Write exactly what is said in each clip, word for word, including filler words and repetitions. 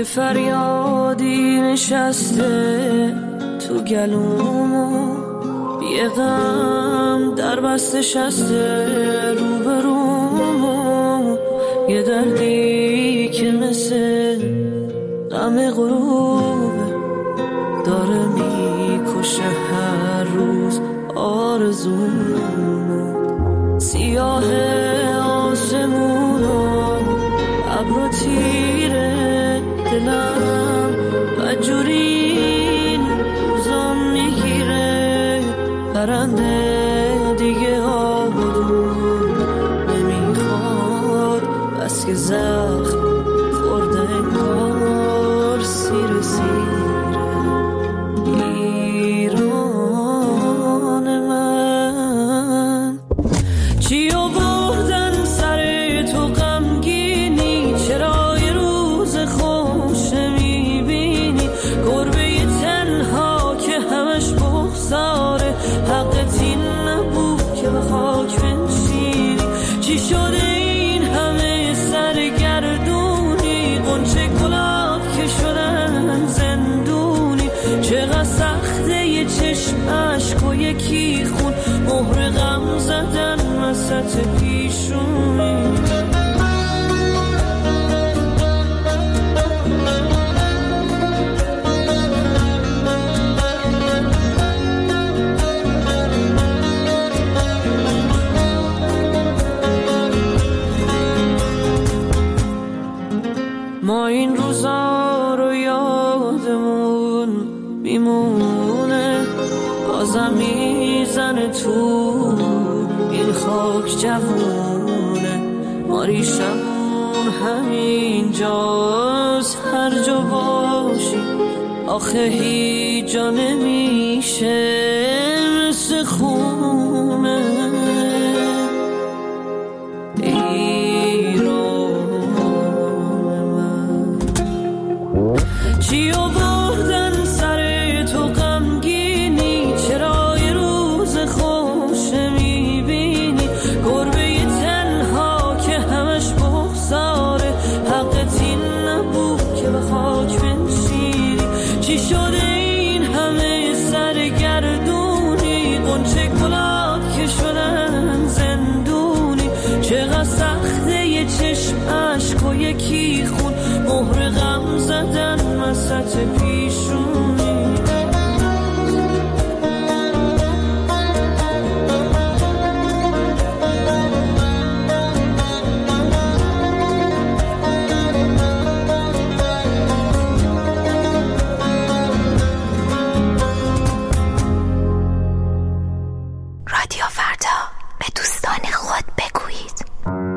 فریادی نشسته تو گلومو، یه غم در بسته شسته رو به رومو، یه دردی که مثل غم غروبه داره میکشه هر روز آرزومو. سیاه آسمونو ابر و تیره دلم بدجوری این روزا میگیره، پرنده دیگه آبادون نمیخواد بس که زخم خورده انگار سیر سیره. ایران من چی آوردن سر تو غمگینی، چرا یه روز خوش میبینی، گربه ی تنها که همش بغضاره، حقت این نبود که به خاک بنشینی، چی شده این همه سرگردونی، غنچه گلاب که شدن زندونی، چقدر سخته یه چشم عشق و یکی خون، مهر غم زدن وسط پیشونی. ما این روزا رو یادمون میمونه، بازم میزنه تو این خاک جوونه، ما ریشمون همین جاست هر جا باشی، آخه هیچ جا نمیشه مثل خونه. چی آوردن سر تو غمگینی، چرا یه روز خوش میبینی، گربه ی تنها که همش بغضاره، حقت این نبود که به خاک بنشینی، چی شده این همه سرگردونی، غنچه گلاب که شدن زندونی، چقدر سخته یه چشم عشق و یکی خون، مهر غم زدن وسط پیشونی. رادیو فردا، به دوستان خود بگویید.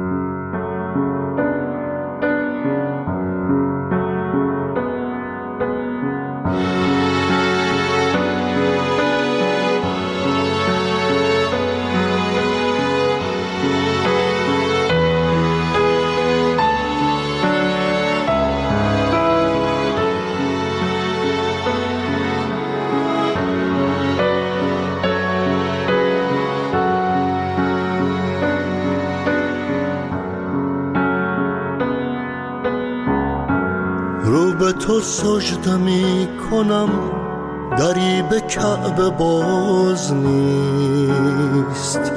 رو به تو سجده می کنم، دری به کعبه باز نیست،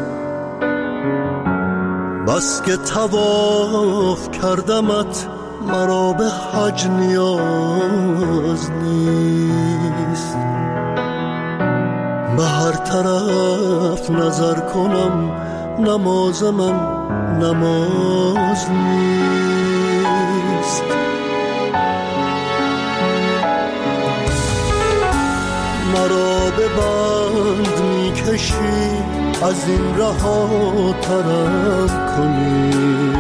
بس که طواف کردمت مرا به حج نیاز نیست، به هر طرف نظر کنم نماز من نماز نیست. مرا به بند می کشی از این رها ترم کنی،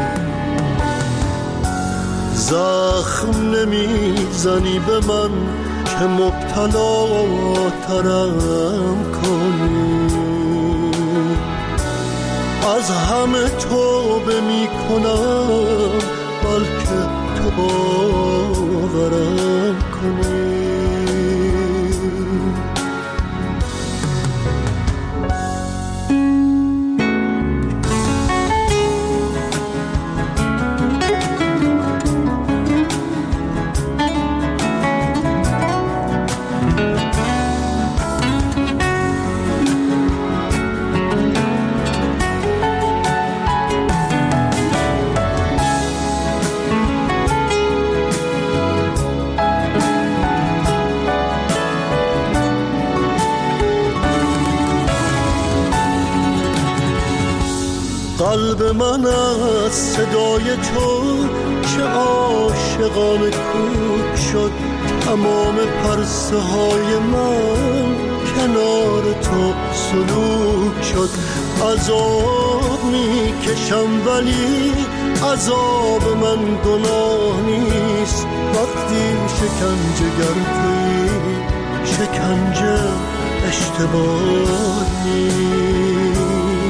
زخم نمی زنی به من که مبتلا ترم کنی، از همه توبه می کنم بلکه تو باورم کنی. قلب من از صدای تو چه عاشقانه کوک شد، تمام پرسه های من کنار تو سلوک شد. عذاب می کشم ولی عذاب من گناه نیست، وقتی شکنجه گردی شکنجه اشتباه نیست.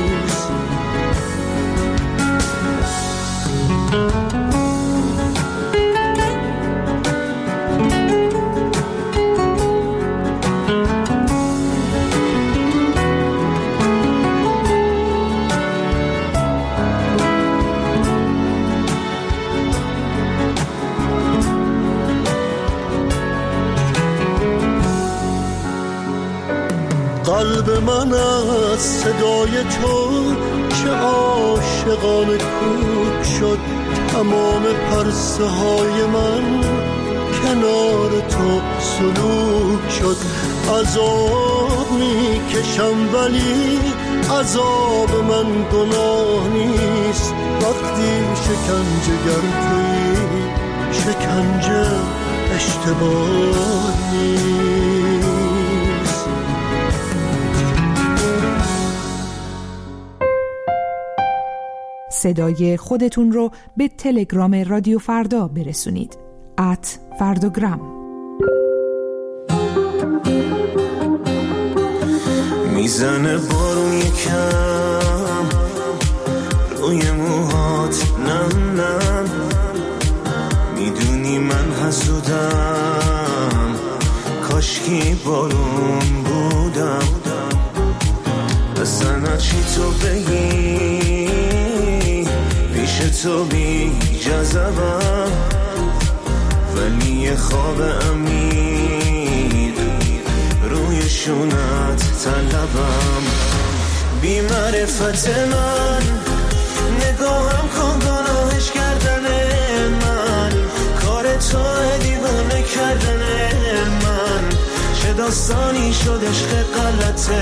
قلب من از صدای تو چه عاشقانه کوک شد، تمام پرسه های من کنار تو سلوک شد. عذاب می کشم ولی عذاب من گناه نیست، وقتی شکنجه گردی شکنجه اشتباه نیست. صدای خودتون رو به تلگرام رادیو فردا برسونید. ات فرداگرام. میزنه بارون یکم روی موهات، نم نم میدونی من حسودم، کاشکی بارون بودم. اصلا چی تو بگی پیش تو بی جذبم، ولی یه خواب امید روی شونت طلبم. بی معرفت من نگاهم کن گناهش کردن من، کار تو دیوانه کردن من، چه داستانی شد عشق غلط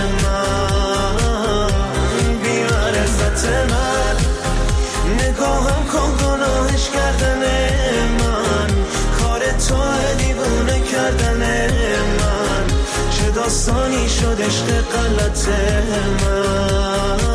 من. بی معرفت من نگاهم کن گناهش کردن من، کار تو دیوانه کردن من، چه داستانی شد عشق غلط من.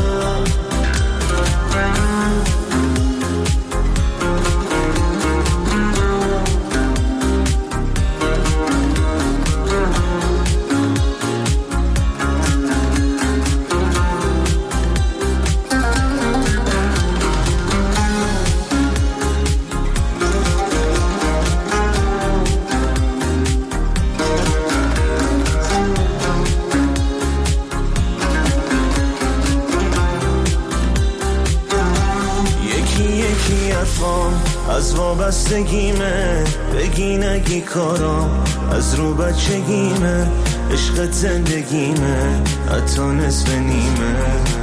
از وابستگیمه بگی نگی کارام، از رو بچگیمه عشق زندگیمه حتی نصف نیمه.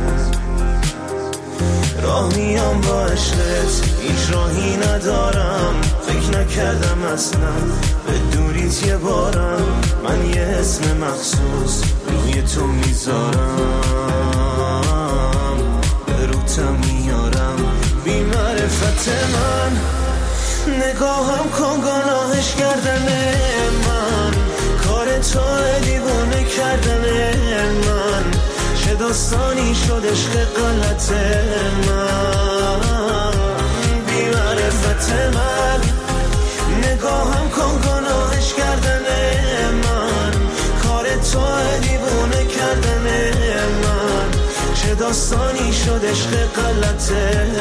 راه میام با عشقت هیچ راهی ندارم، فکر نکردم اصلا به دوریت یه بارم، من یه اسم مخصوص روی تو میذارم، به روتم میارم. بی معرفت من نگاهم کن گناهش کردن من، کار تو دیوانه کردن من، چه داستانی شد عشق غلط من. بی معرفت من نگاهم کن گناهش کردن من، کار تو دیوانه کردن من، چه داستانی شد عشق غلط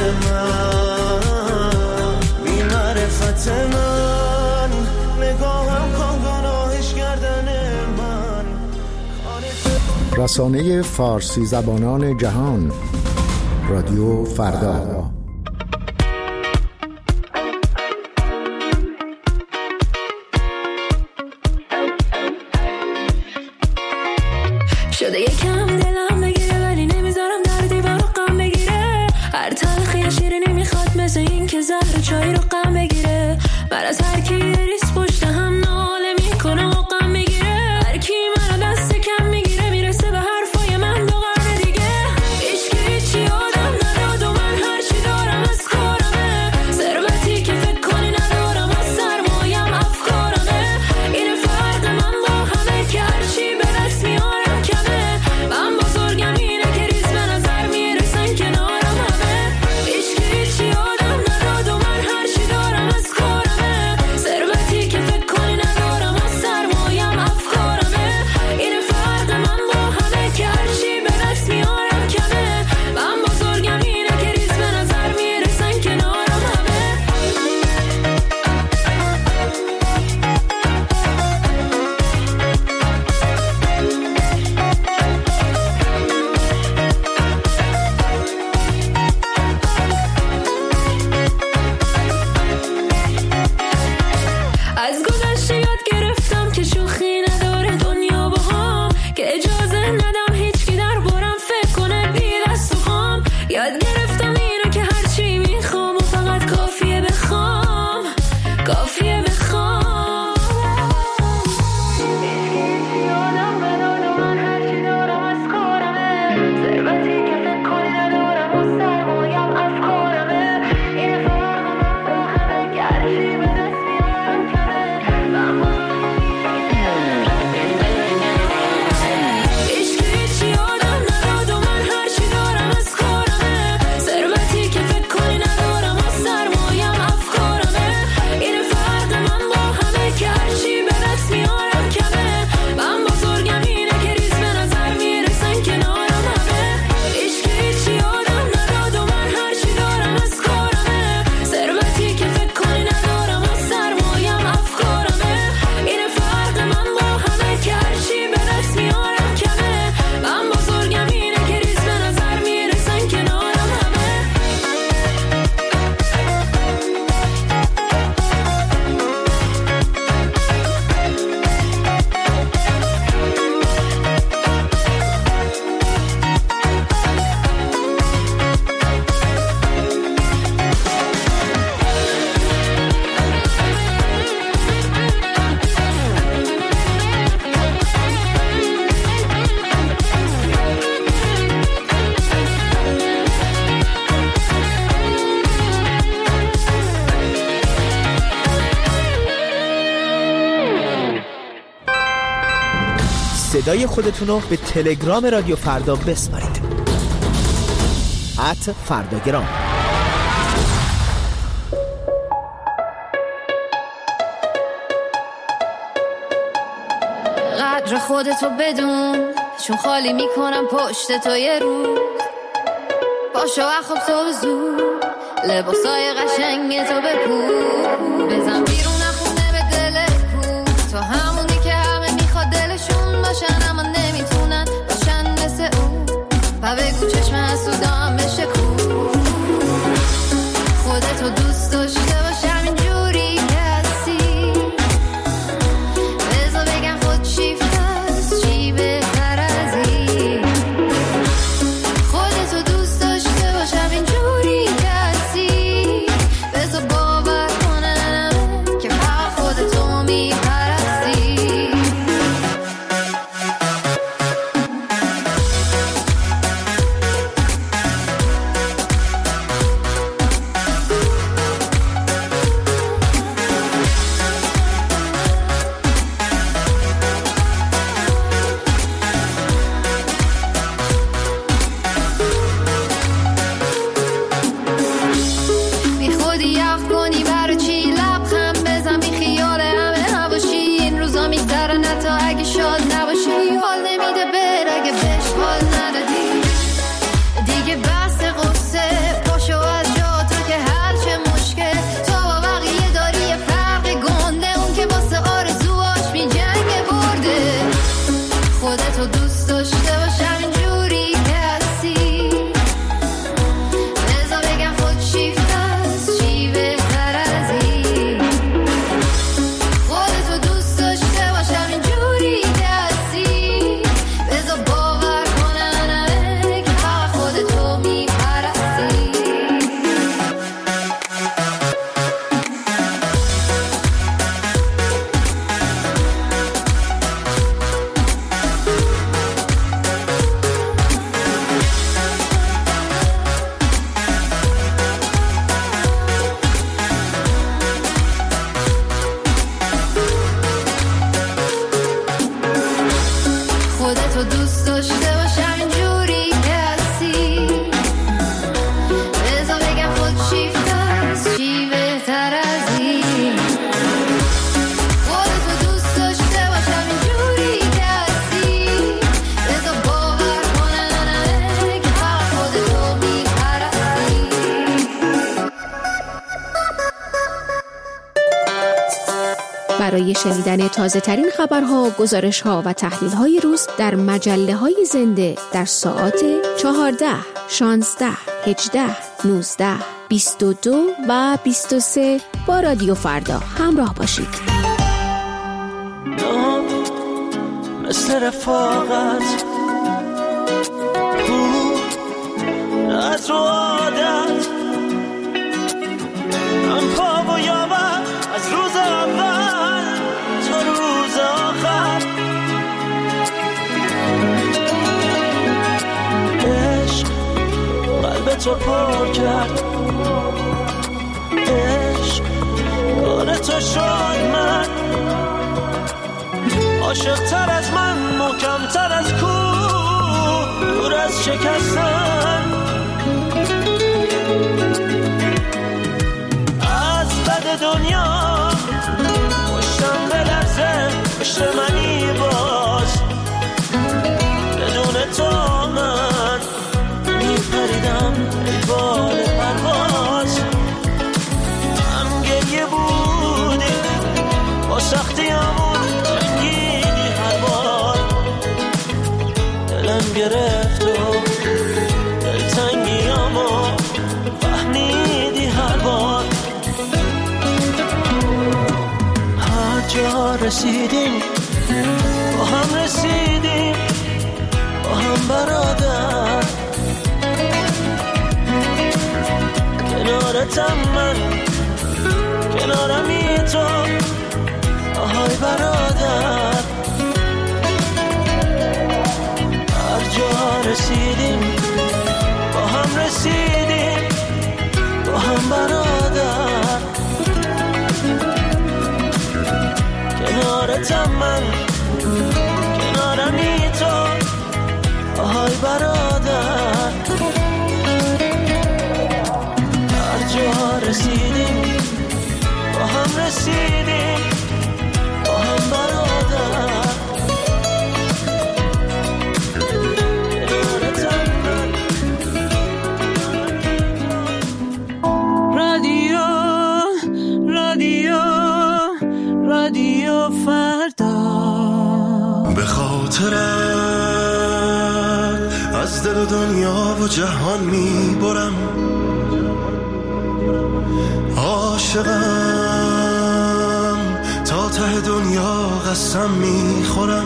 من. بی معرفت من نگاهم کن گناهش کردن من. رسانه فارسی زبانان جهان، رادیو فردا. شده یکم دلم بگیره ولی نمیذارم در دیوار غم بگیره، هر تلخی شیرینی میخواد مثل این که زهر چای رو غم بگیره. من از هر کی ریس پشت هم ناله میکنه و غم میگیره، هر کی منو دست کم میگیره میرسه به حرفای من دو قرن دیگه. هیچ کی هیچی آدم صدای خودتون رو به تلگرام رادیو فردا بسپارید. ات فرداگرام. قدر خودتو بدون، چون خالی میکنم پشت تو یه روز. باشو اخواب تو زود، لباسای قشنگ تو بپوش. بزن بیرون خونه به دلت کو، تو همونی که همه میخواد دلشون باشن اما نمیتونن باشن مثل اون. و بگو چشم حسودام بشه کو، خودتو دوست داشته باش همینجوری که هستی. بذار بگم خود شیفته است، چی بهتر از این. خودتو دوست داشته باش همینجوری که هستی. بذار باور کنم که فقط خودتو میپرستی. برای شنیدن تازه ترین خبرها، گزارش‌ها و تحلیل‌های روز در مجله‌های زنده در ساعات چهارده، شانزده، هجده، نوزده، بیست و دو و بیست و سه با رادیو فردا همراه باشید. مثل رفاقت از رو عادت من پا و یابم از روز اول تا روز آخر. عشق قلب تو پر کرد، عشق کار تو شد من عاشق تر از من، محکم تر از کوه، دور از شکستن. از بد دنیا پشتم بلرزه، پشت منی باز بدون تو من میپریدم ای بال پرواز. هم گریه بودی با سختی همون جنگیدی هر بار، دلم گرفت و دلتنگی همو فهمیدی هر بار. هر جا رسیدیم با هم رسیدیم، با هم برادر. کنارتم من، کنارمی تو، آهای برادر. هر جا رسیدیم با هم رسیدیم، با هم برادر. کنارتم من، کنارمی رسیدیم با هم برادر. رادیو رادیو رادیو فردا، به خاطرت از دل و دنیا و جهان میبرم، عاشقم تا ته دنیا قسم میخورم.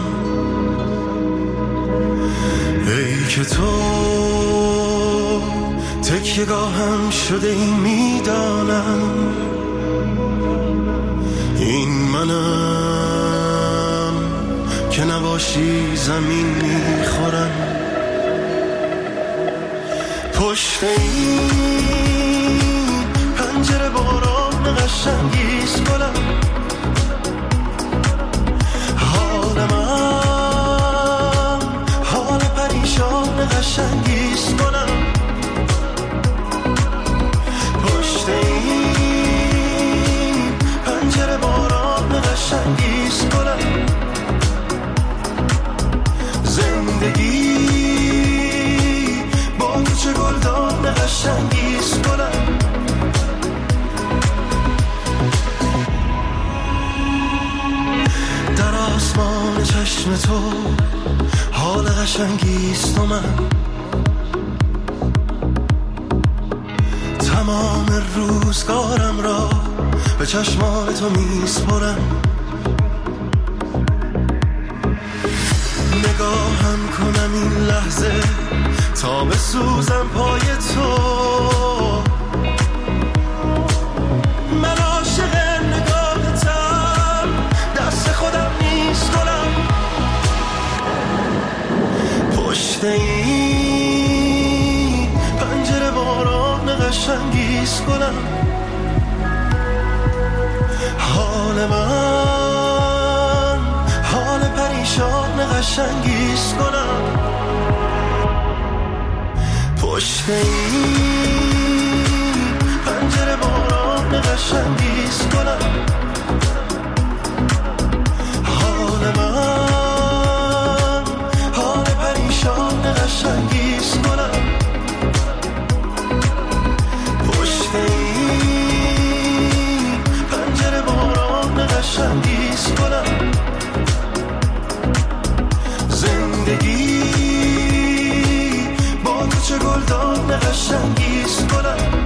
ای که تو تکیه‌گاهم شده این میدانم، این منم که نباشی زمین میخورم. پشت این پنجره باران قشنگیست گلم، حال من حال پریشان قشنگیست گلم. پشت این پنجره باران قشنگیست گلم، زندگی با چه گلدان قشنگیست گلم. در آسمان چشم تو حال قشنگیست و من تمام روزگارم را به چشمان تو میسپرم. نگاهم کنم این لحظه تا بسوزم پای تو، من عاشق نگاهتم، دست خودم نیست گلم. پشت این پنجره باران قشنگیست گلم، حال من حال پریشان قشنگیست گلم. پشت این پنجره باران قشنگیست گلم، حال من حال پریشان قشنگیست گلم. پشت این پنجره باران قشنگیست گلم، زندگی با تو چه گلدان قشنگیست گلم.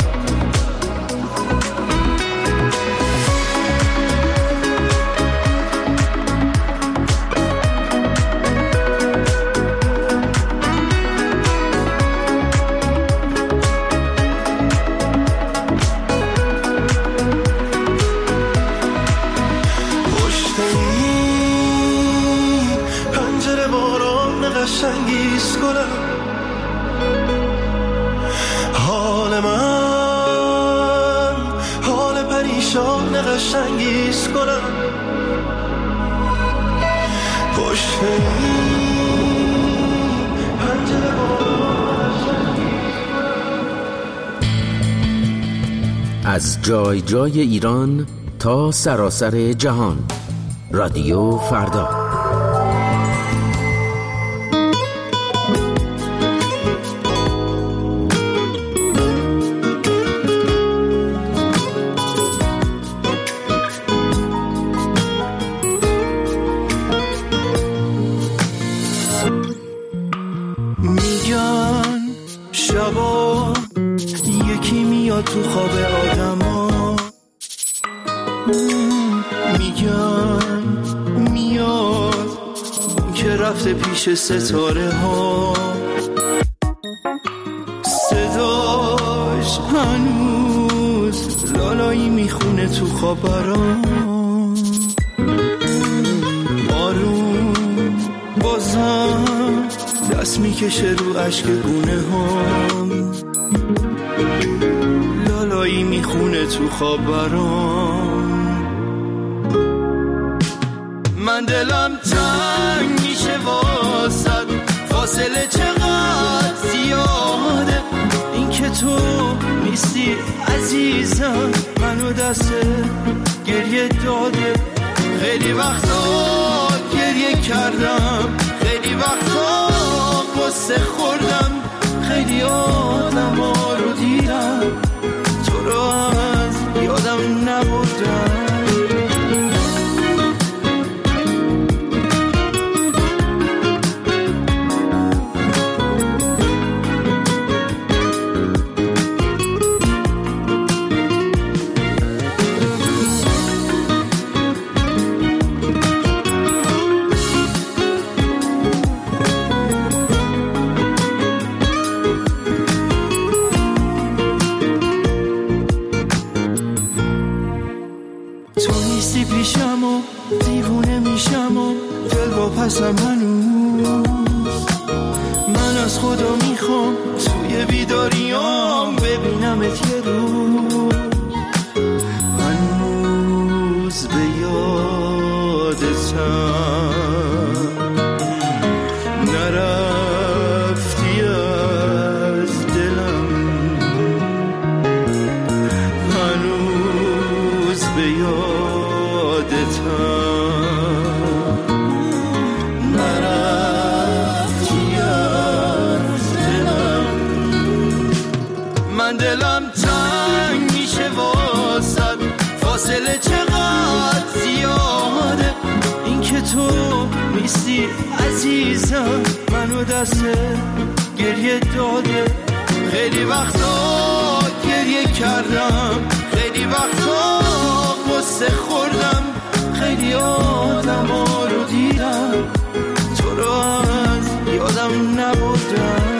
قشنگیست گلم، حال من حال پریشان قشنگیست گلم. پشت پنجره از جای جای ایران تا سراسر جهان، رادیو فردا. میگن شبا یکی میاد تو خواب آدما، میگن میاد که رفته پیش ستاره ها، صداش هنوز لالایی میخونه تو خبران. آروم بازم دست میکشه رو عشق گونه هم، لالایی میخونه تو خبران. من دلم تنگ میشه واسد، فاصله چقدر زیاده، این که تو نیستی عزیزم، منو دست گریه داده. خیلی وقتا گریه کردم، خیلی وقتا قصه خوردم، خیلی آدم ها رو دیدم تو رو از یادم نبردم. پیشم و دیوونه میشم و دل با پسم هنوز. من از خدا میخوام توی بیداریام ببینمت یه روز. هنوز به یادتم نرفتی از دلم، هنوز به یادتم نرفتی از دلم. من دلم تنگ میشه واسد، فاصله چقدر زیاده. این که تو نیستی عزیزم منو دست گریه داده. خیلی وقتا گریه کردم، خیلی وقتا قصه خوردم، خیلی آدم ها رو دیدم تو رو از یادم نبردم.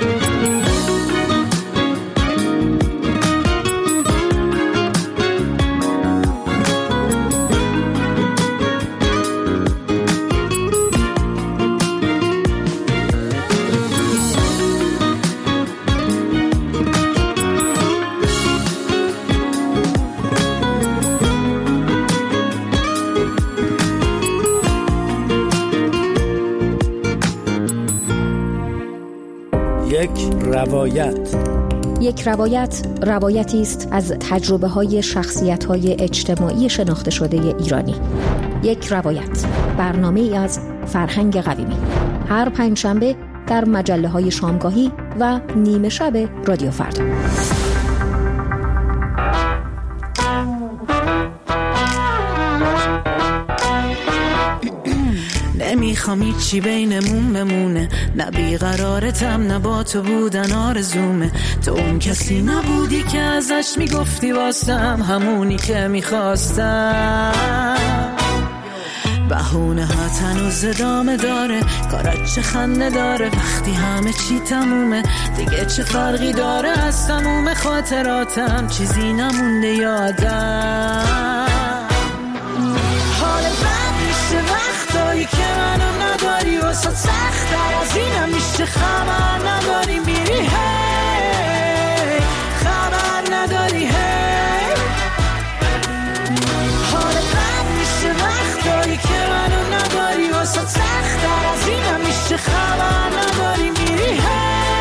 یک روایت. یک روایت روایتی است از تجربه های شخصیت های اجتماعی شناخته شده ایرانی. یک روایت، برنامه ای از فرهنگ قویمی، هر پنجشنبه در مجله های شامگاهی و نیمه شب رادیو فردا. نمیخوام هیچی بینمون بمونه، نه بیقرارتم نه با تو بودن آرزومه. تو اون کسی نبودی که ازش میگفتی واسم همونی که میخواستم. بهونه ها هنوز ادامه داره، کارت چه خنده داره وقتی همه چی تمومه. دیگه چه فرقی داره از تموم خاطراتم، چیزی نمونده یادم. حال بد میشه وقتایی که منو نداری، واسه سخت‌تر از اینم میشه خبر نداری میری هی، خبر نداری هی. حال بد میشه وقتایی که منو نداری، واسه سخت‌تر از اینم میشه خبر نداری میری هی،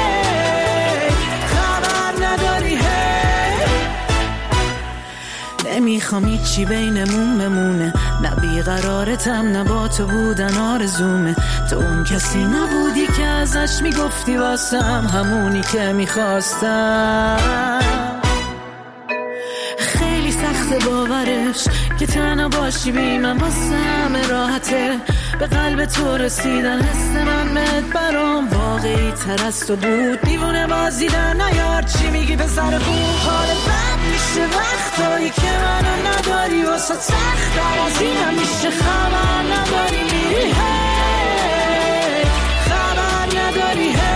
خبر نداری هی. نمیخوام هیچی بینمون بمونه، نه بیقرارتم نه با تو بودن آرزومه. تو اون کسی نبودی که ازش میگفتی واسم همونی که میخواستم. خیلی سخت باورش که تنها باشی بی من واسم راحته. به قلب تو رسیدن حس من مت برام واقعی تر از تو بود. دیوونه بازیدن نیار چی میگی پسر خوب. حال بد میشه وقتایی که منو نداری، واسه سخت‌تر از اینم میشه خبر نداری میری هی، خبر نداری هی.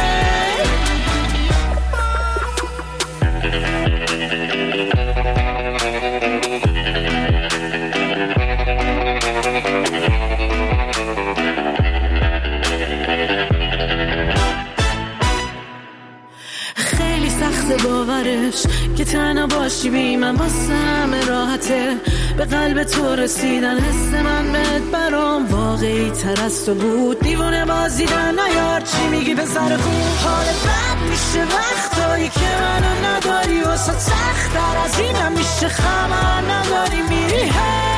خیلی سخت باورش که تنها باشی بی من واسم راحته. به قلب تو رسیدن حس من مت برام واقعی تر از تو بود. دیوونه بازیدن نیار چی میگی پسر خوب. حال بد میشه وقتایی که منو نداری، واسه سخت‌تر از اینم میشه خبر نداری میری هی،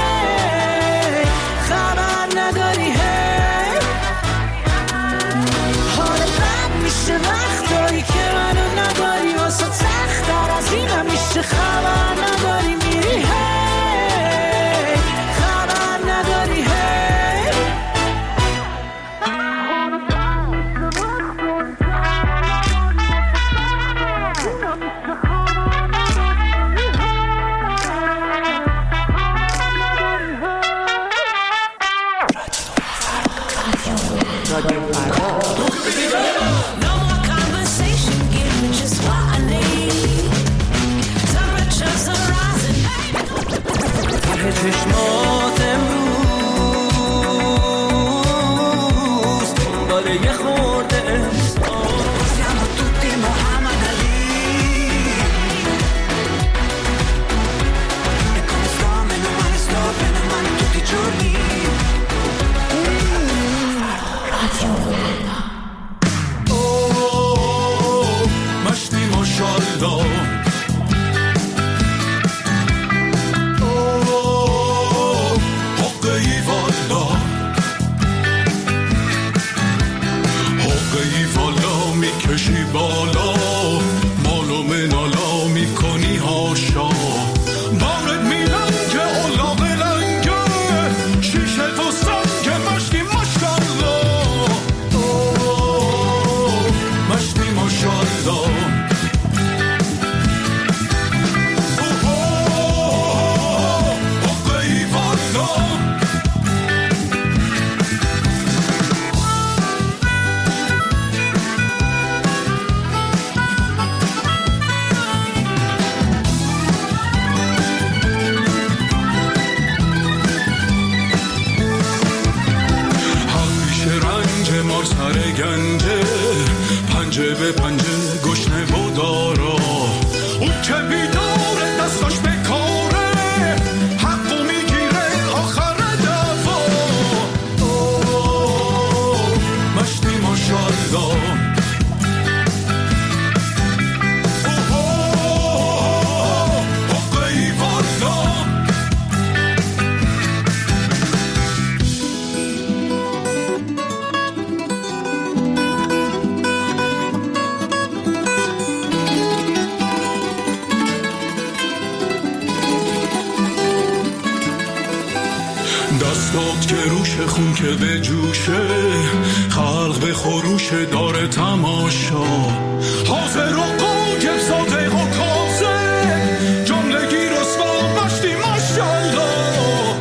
دستات که روش خون که به جوشه، خلق به خروش داره تماشا، حاضر و قایم ساده و کازه، جملگی رسوا مشتی ماشالله،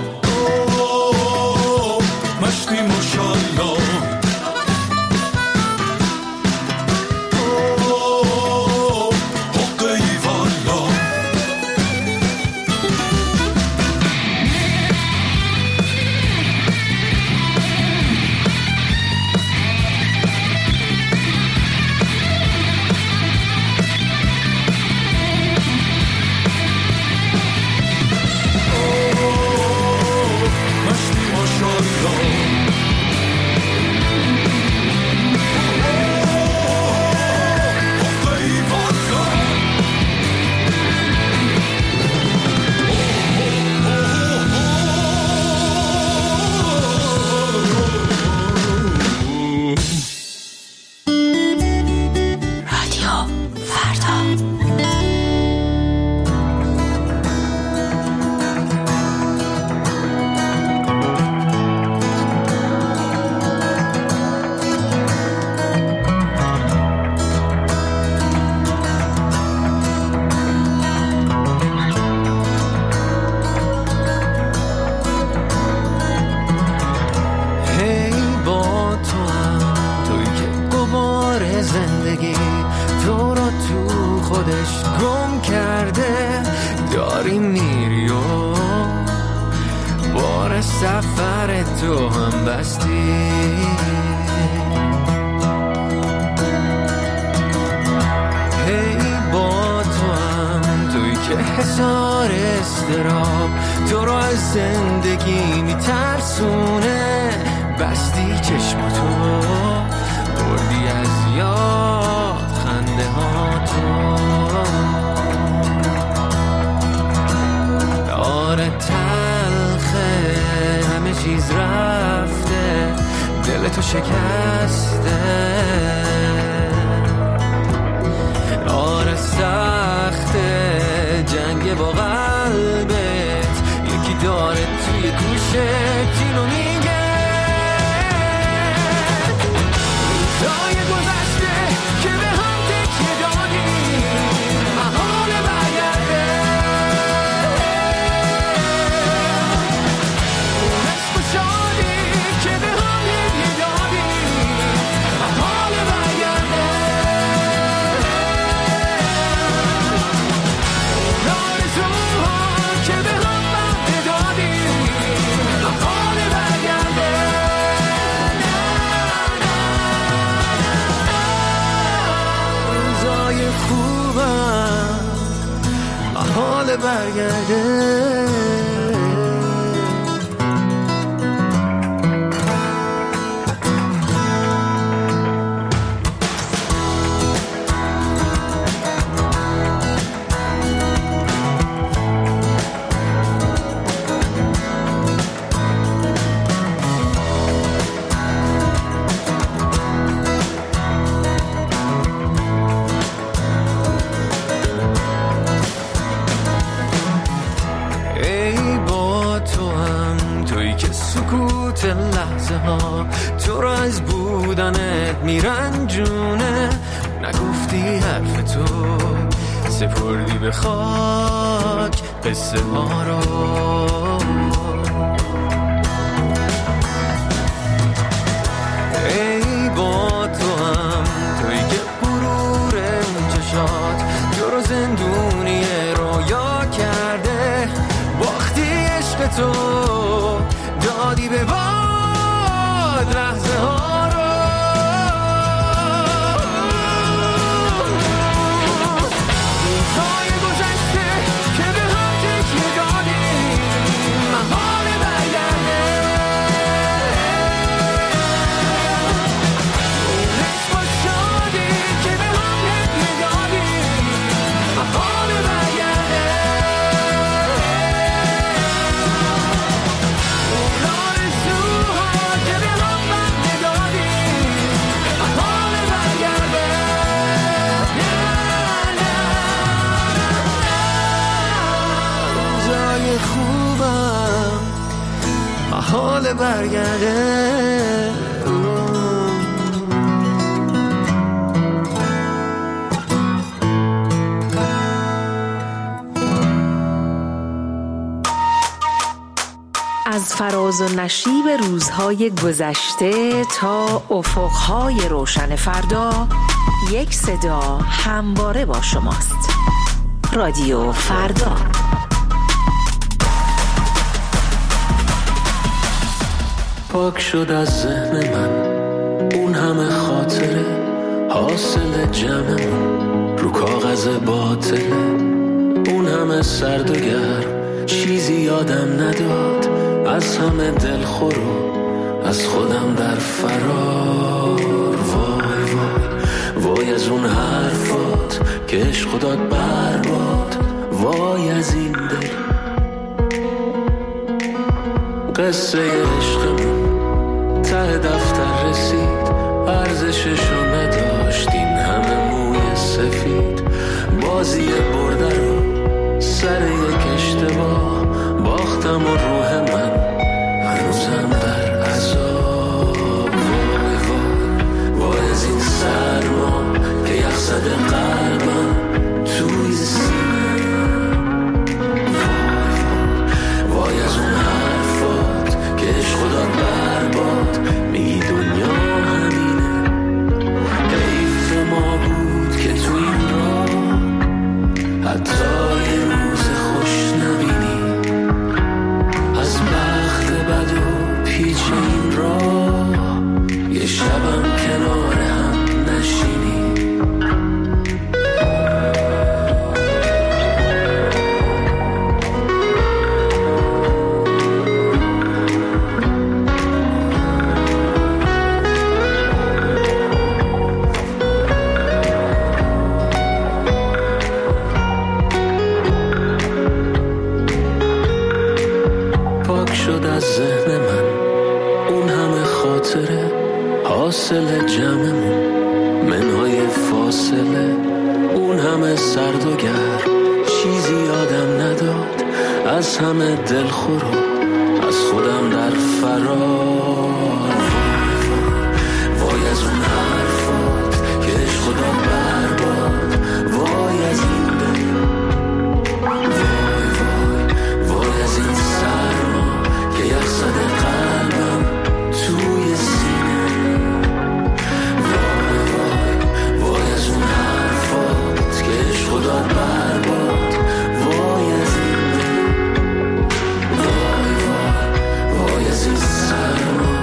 مشتی ماشالله. لحظه ها تو رو از بودنت میرنجونه. نگفتی حرف تو سپردی به خاک قصه ها رو. ای با تو هم توی که غرور اون چشات تو رو زندونی رویا کرده. باختی عشق تو دادی به باد لحظه ها رو. روزهای گذشته که به هم تکیه دادیم محال برگرده. اون عشق و شادی که به هم هدیه دادیم محال برگرده. اون آرزوها که به هم بند دادیم محال برگرده. روزای خوبم محال برگرده. از فراز و نشیب روزهای گذشته تا افقهای روشن فردا، یک صدا همواره با شماست. رادیو فردا. پاک شد از ذهن من اون همه خاطره، حاصل جمعمون رو کاغذ باطله. اون همه سرد و گرم چیزی یادم نداد، از همه دلخور و از خودم در فرار. وای وای وای از اون حرفات که عشق داد برباد. وای از این دل قصه عشقمون ته دفتر رسید، ارزششو نداشت این همه موی سفید. بازی برده رو سر یک اشتباه باختم و روح من هنوزم در عذاب. وای وای وای از این سرما که یخ زده قلبم توی سینه. وای وای وای از اون حرفات که عشق داد برباد. میگی دنیا همینه، حیف ما بود که تو این راه حتی یه روز خوش نبینی. از بخت بد و پیچ این راه یه شبم کنار هم نشینی. ذهن من اون همه خاطره، حاصل جمعمون منهای فاصله. اون همه سرد و گرم چیزی یادم نداد، از همه دلخور و از خودم در فرار. وای از اون حرفات که عشق داد برباد. وای از این دل، وای وای وای از این سرما که یخ زده قلبم توی سینه. وای وای وای از اون حرفات که عشق داد برباد. وای از این دل، وای وای وای از این سرما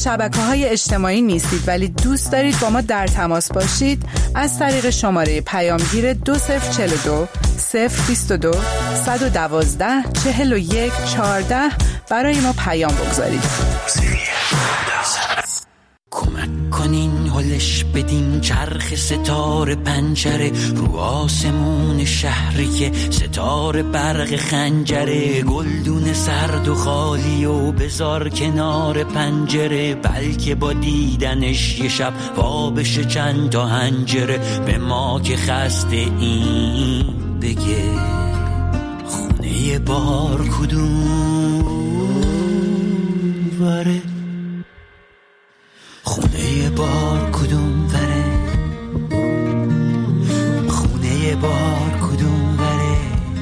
شبکه‌های اجتماعی نیستید ولی دوست دارید با ما در تماس باشید، از طریق شماره پیامگیر دو صفر چهل و دو صفر بیست و دو صد و دوازده چهل و یک چهارده برای ما پیام بگذارید. کمک کنین هلش بدین چرخ ستاره پنجره رو آسمون شهری که ستاره برق خنجره، گلدون سرد و خالی و بذار کنار پنجره، بلکه با دیدنش یه شب وا بشه چند تا هنجره. به ما که خسته این بگه خونه بار کدوم وره، خونه بار کدوم وره، خونه بار کدوم وره،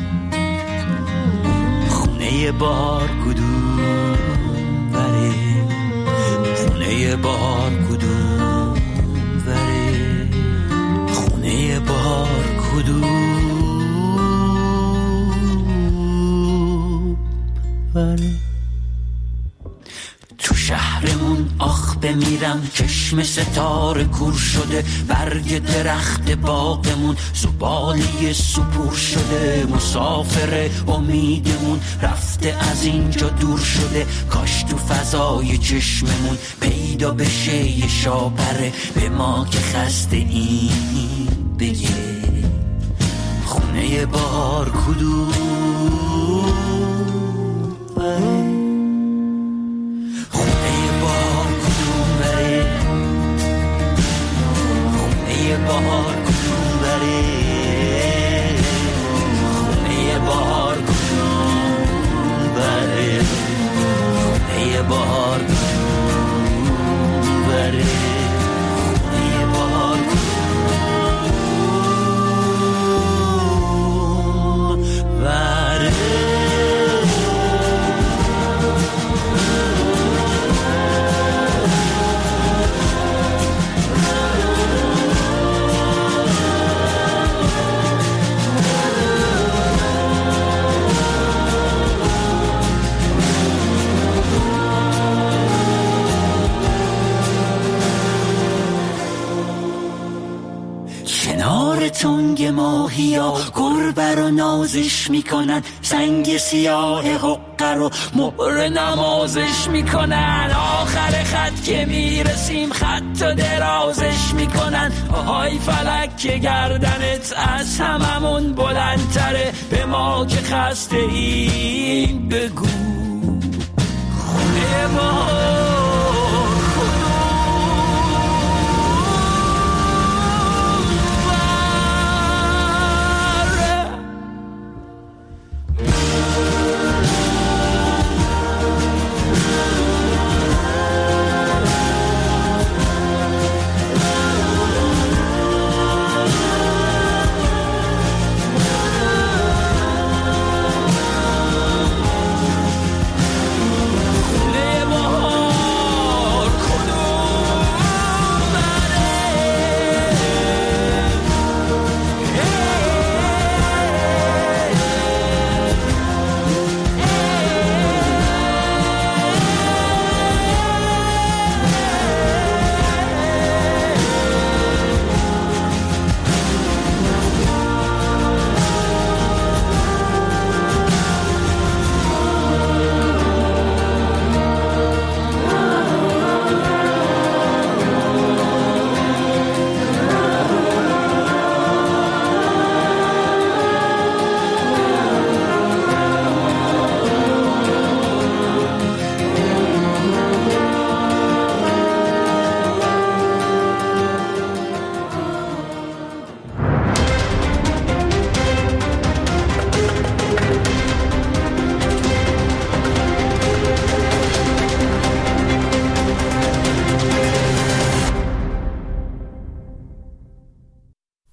خونه بار کدوم وره، خونه بار کدوم وره، خونه بار کدوم وره. تو شهرمون آخ بمیرم چشم ستاره کور شده، برگ درخت باغمون زباله سپور شده، مسافر امیدمون رفته از اینجا دور شده، کاش تو فضای چشممون پیدا بشه یه شاپره. به ما که خسته این بگه خونه بار کدوم وره، بهار کدوم بره، خونه بهار کدوم بره، خونه بهار کدوم بره، خونه بهار کدوم بره. تنگ ماهی ها گربه رو نازش میکنن، سنگ سیاه حقه رو مهر نمازش میکنن، آخر خط که میرسیم خط و درازش میکنن، آهای فلک که گردنت از هممون بلندتره. به ما که خسته این بگو خونه ما